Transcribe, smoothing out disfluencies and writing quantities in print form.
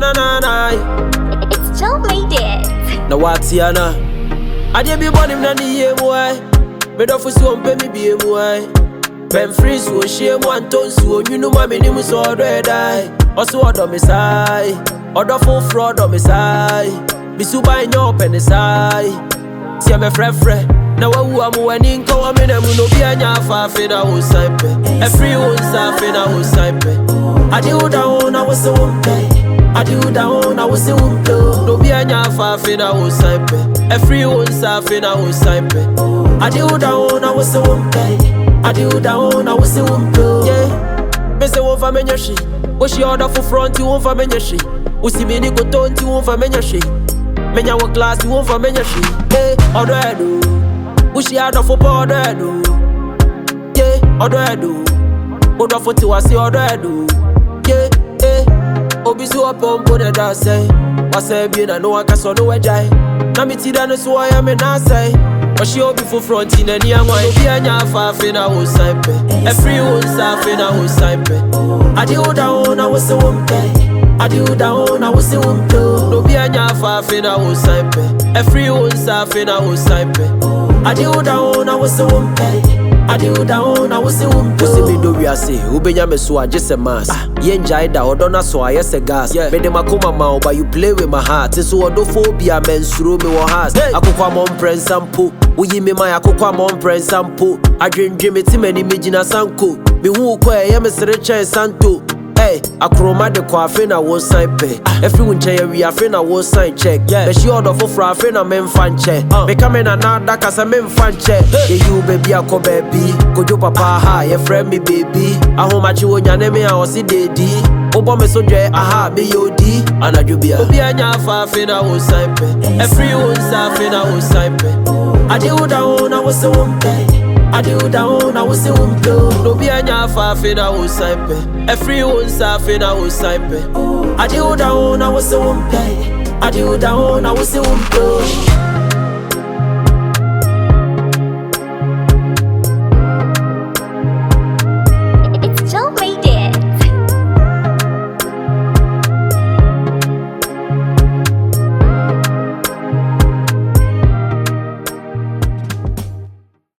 It's Joe made it. Na watiana ade bi bonim na ne ye muai me do fu so mpe me bie muai pem free so hie mu anton so onwunu ma me nim so odo edai oso odo me sai odo fu fro odo me sai bisu ban nyo pen sai tia me frefre na wawu amu ani nko wa me na mu no bi anya fa fe na wo sai pe e free wo sa fe na wo sai pe ade wo da wo na wo se wo mpe ade wo da wo na wo se wo mpe no bi anya fa fe na wo sai pe e free wo sa fe na wo sai pe ade wo da wo na wo se wo mpe ade wo da wo na wo se wo mpe yeah me se wo fa menya shi wo shi order for front wo fa menya shi wo si me ni ko tonti wo fa menya shi menya wo class wo fa menya shi odo edo wo shi order for order edo yeah odo edo odo for ti wa si odo edo yeah obi so pompo na da say wase bi na no aka so no wejai na mi ti da no so ya me na say o shi obi for front in ani anwa obi anya fa fe na wo saipe e free wo sa fe na wo saipe ade wo da wo na wo se wo mpe ade wo da wo na wo se wo mpe obi anya fa fe na wo saipe e free wo sa fe na wo saipe ade wo da wo na wo se wo mpe ade wo da wo na wo se wo mpe se me do wi ase ubenya me so agese mass yen jaida odo na so ayese gas me de makoma ma but you play with my heart so odo phobia mensuro me wo heart akokwa mom prensampo uyi me my akokwa mom prensampo adwendwe me ti mani megina sanko me hu ko ye me sere chen santo hey akroma de kwa fe na wo sign pe every winche ya wi afe na wo sign check be she order for fra afe na me mfa nche me come na na da kasa me mfa nche you baby akọ baby kojo papa ha ye friend me baby ahomachi wonya ne me a osi dedi obo me so dwe aha me yodi anadwobia obi anya fa afe na wo sign pe every one sa afe na wo sign pe ade wo da wo na wo se wo mpe ade wo da wo na wo se wo mpe no bi anya fa afe na wo sign pe every one sa afe na wo sign pe ade wo da wo na wo se wo mpe ade wo da wo na wo se wo mpe